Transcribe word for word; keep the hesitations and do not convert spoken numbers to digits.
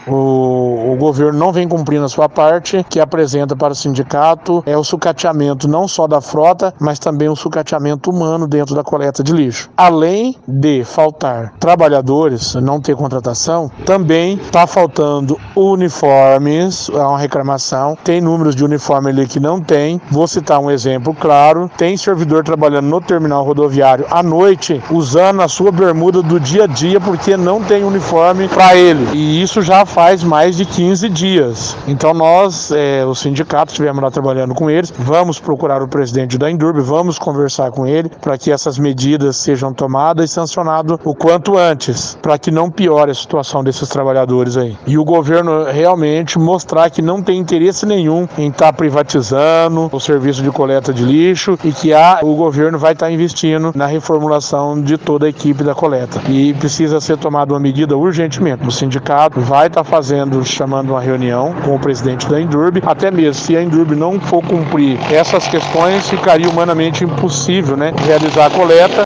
o, o governo não vem cumprindo a sua parte, que apresenta para o sindicato é o sucateamento não só da frota, mas também o sucateamento humano dentro da coleta de lixo. Além de faltar trabalhadores, não ter contratação, também está faltando uniformes, é uma reclamação, tem números de uniforme ali que não tem. Vou citar um exemplo claro, tem servidor trabalhando no terminal rodoviário à noite, usando a sua bermuda do dia a dia porque não tem uniforme para ele, e isso já faz mais de quinze dias. Então nós, é, os sindicatos, estivemos lá trabalhando com eles, vamos procurar o presidente da Endurbe, vamos conversar com ele para que essas medidas sejam tomadas e sancionadas o quanto antes, para que não piore a situação desses trabalhadores aí. E o governo realmente mostrar que não tem interesse nenhum em estar tá privatizando o serviço de coleta de lixo e que a, o governo vai estar tá investindo na reformulação de toda a equipe da coleta. E precisa ser tomada uma medida urgentemente. O sindicato vai estar tá fazendo, chamando uma reunião com o presidente da Endurbe, até mesmo se a Endurbe não for cumprir essas questões, ficaria humanamente impossível, né, realizar a coleta.